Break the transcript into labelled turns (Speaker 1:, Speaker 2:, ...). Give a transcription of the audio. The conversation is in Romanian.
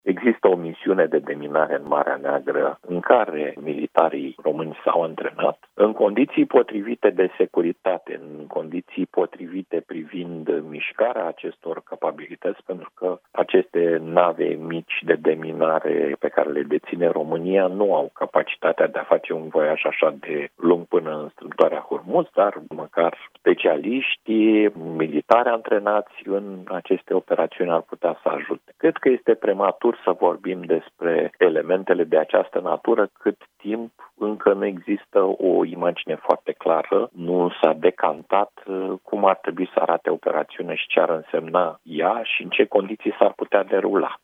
Speaker 1: Există o misiune de deminare în Marea Neagră în care militarii români s-au antrenat în condiții potrivite de securitate, în condiții potrivite privind mișcarea acestor capabilități, pentru că aceste nave mici de deminare pe care le deține România nu au capacitatea de a face un voiaj așa de lung până în strâmtoarea Hormuz, dar măcar specialiștii militari antrenați în aceste operațiuni ar putea să ajute. Cred că este prematur să vorbim despre elementele de această natură cât timp încă nu există o imagine foarte clară, nu s-a decantat cum ar trebui să arate operațiunea și ce ar însemna ea și în ce condiții s-ar putea derula.